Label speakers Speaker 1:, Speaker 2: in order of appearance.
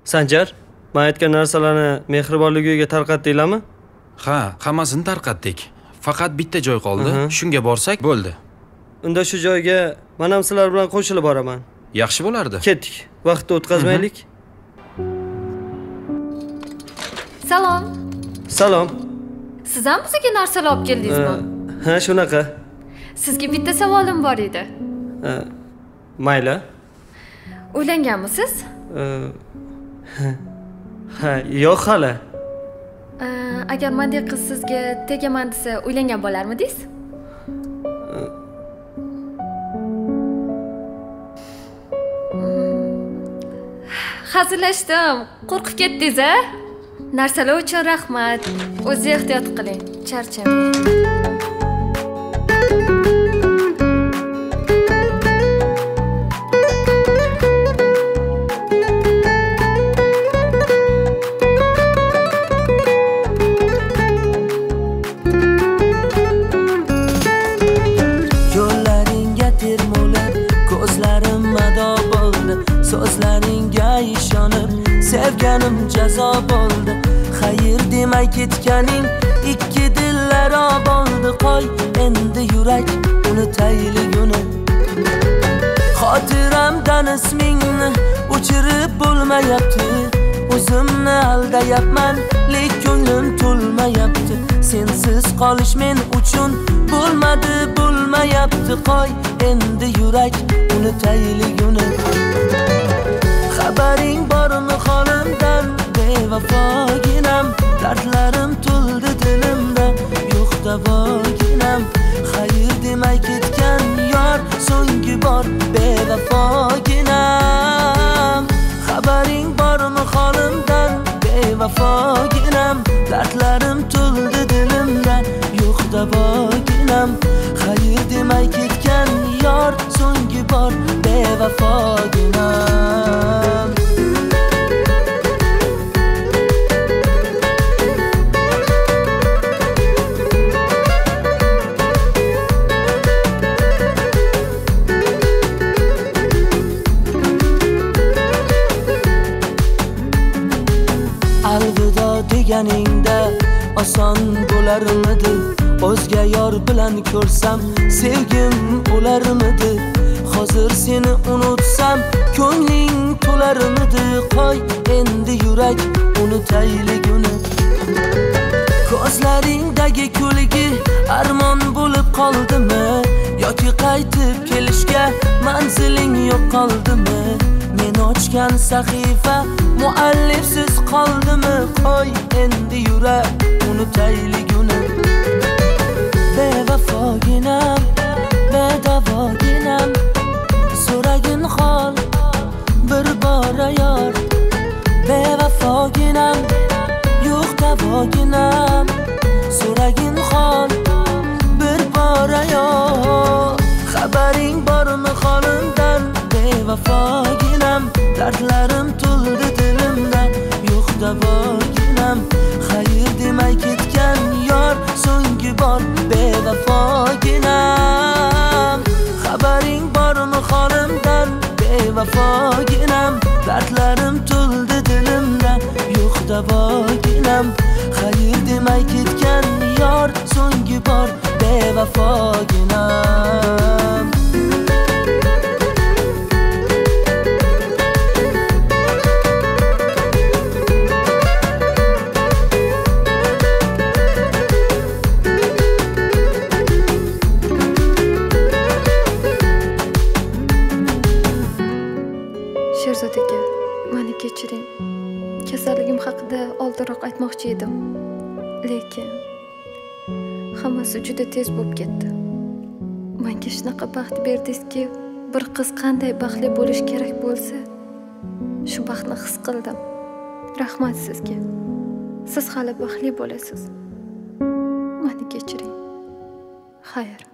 Speaker 1: Sanjar, men aytgan narsalarni mehribonlik uyiga tarqatdinglarmi?
Speaker 2: Ha, hammasini tarqatdik. Faqat bitta joy qoldi. Shunga borsak bo'ldi.
Speaker 1: Unda shu joyga men ham sizlar bilan qo'shilib boraman.
Speaker 2: Yaxshi bo'lardi.
Speaker 1: Ketdik. Vaqtni o'tkazmaylik.
Speaker 3: Salom.
Speaker 1: Salom.
Speaker 3: Siz ham bizga narsalar olib keldingizmi?
Speaker 1: Ha, shunaqa.
Speaker 3: Sizga bitta savolim bor edi.
Speaker 1: Mayli.
Speaker 3: Uylanganmisiz?
Speaker 1: Ha, yo'q hali.
Speaker 3: Agar mendek qiz sizga tegaman desa, uylangan bo'larmidingiz? Hazillashdim. Qo'rqib ketdingiz-a? Narsalar uchun rahmat. O'zingiz ehtiyot qiling. Charchamang.
Speaker 4: Yo'llaringga termulib, ko'zlarim mado bo'ldi. So'zlaringga ishonib, sevganim jazo bo'ldi. Xayr demay ketganing ikki dillara bo'ldi. Qo'y endi yurak unutayligini. Xotiramdan ismingni o'chirib bo'lmayapti. O'zimni aldayapman, lek ko'nglim to'lmayapti. Sensiz qolish men uchun bo'lmayapti. Qo'y endi yurak unutayligini. Xabaring bormi holimdan? Bevafoginam, dardlarim to'ldi dilimda, yo'q davoginam. Xayr demay ketgan yor so'nggi bor bevafoginam. Xabaring bormi holimdan? Bevafoginam, dardlarim to'ldi dilimda, yo'q davoginam. Xayr demay ketgan yor so'nggi bor bevafoginam. Alvido deganingda oson bo'larmidi? O'zga yor bilan ko'rsam sevgim o'larmidi? Hozir seni unutsam ko'ngling to'larmidi? Qo'y endi yurak unutayligini. Ko'zlaringdagi kulgi armon bo'lib qoldimi? Yoki qaytib kelishga manziling yo'q qoldimi? Men ochgan sahifa muallifsiz qoldimi? Qo'y endi yurak unutayligini. Bevafoginam, bedavoginam, so'ragin hol bir bora yor. Bevafoginam, yo'q davoginam, so'ragin hol bir bora yor. Xabaring bormi holimdan? Bevafoginam, dardlarim to'ldi dilimda, yo'q davoginam. Xayr demay ketgan yor so'nggi bor bevafoginam. Xabaring bormi holimdan? Bevafoginam, dardlarim to'ldi dilimda, yo'q davoginam. Xayr demay ketgan yor so'nggi bor bevafoginam.
Speaker 3: Sherzod aka, meni kechiring. Kasalligim haqida oldinroq aytmoqchi edim. Lekin hammasi juda tez bo'lib ketdi. Menga shunaqa baxt berdingizki, bir qiz qanday baxtli bo'lish kerak bo'lsa, shu baxtni his qildim. Rahmat sizga. Siz hali baxtli bo'lasiz. Meni kechiring. Xayr.